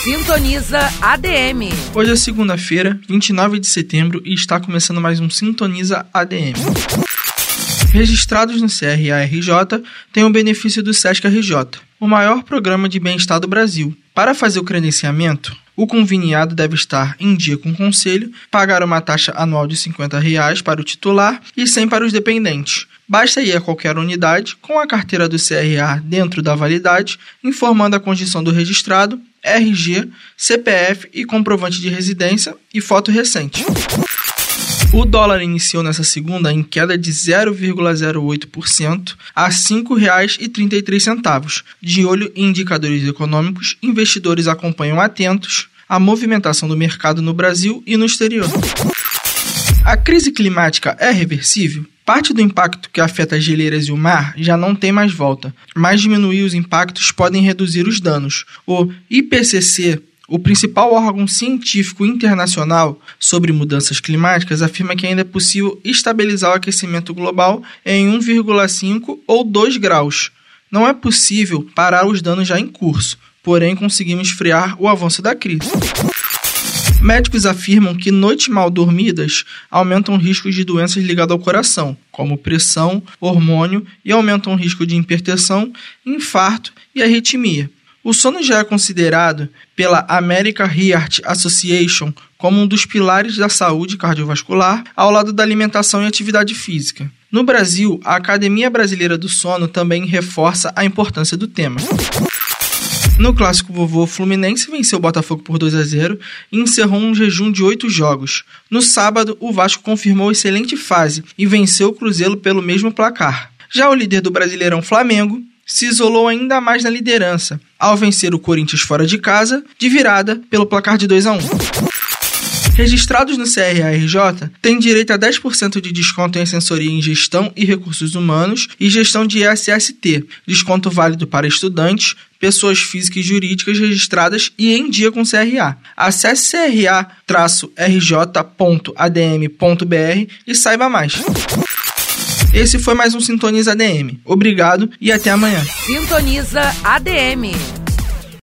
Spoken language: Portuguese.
Sintoniza ADM. Hoje é segunda-feira, 29 de setembro, e está começando mais um Sintoniza ADM. Registrados no CRA-RJ têm o benefício do SESC-RJ, o maior programa de bem-estar do Brasil. Para fazer o credenciamento, o conveniado deve estar em dia com o conselho, pagar uma taxa anual de R$ 50 para o titular e R$ 100 para os dependentes. Basta ir a qualquer unidade com a carteira do CRA dentro da validade, informando a condição do registrado, RG, CPF e comprovante de residência e foto recente. O dólar iniciou nesta segunda em queda de 0,08% a R$ 5,33. De olho em indicadores econômicos, investidores acompanham atentos a movimentação do mercado no Brasil e no exterior. A crise climática é reversível? Parte do impacto que afeta as geleiras e o mar já não tem mais volta, mas diminuir os impactos podem reduzir os danos. O IPCC, o principal órgão científico internacional sobre mudanças climáticas, afirma que ainda é possível estabilizar o aquecimento global em 1,5 ou 2 graus. Não é possível parar os danos já em curso, porém conseguimos frear o avanço da crise. Médicos afirmam que noites mal dormidas aumentam o risco de doenças ligadas ao coração, como pressão, hormônio, e aumentam o risco de hipertensão, infarto e arritmia. O sono já é considerado pela American Heart Association como um dos pilares da saúde cardiovascular, ao lado da alimentação e atividade física. No Brasil, a Academia Brasileira do Sono também reforça a importância do tema. No clássico vovô, Fluminense venceu o Botafogo por 2-0 e encerrou um jejum de 8 jogos. No sábado, o Vasco confirmou excelente fase e venceu o Cruzeiro pelo mesmo placar. Já o líder do Brasileirão, Flamengo, se isolou ainda mais na liderança, ao vencer o Corinthians fora de casa, de virada, pelo placar de 2-1. Registrados no CRA-RJ têm direito a 10% de desconto em assessoria em gestão e recursos humanos e gestão de ISST, desconto válido para estudantes, pessoas físicas e jurídicas registradas e em dia com CRA. Acesse cra-rj.adm.br e saiba mais. Esse foi mais um Sintoniza ADM. Obrigado e até amanhã. Sintoniza ADM.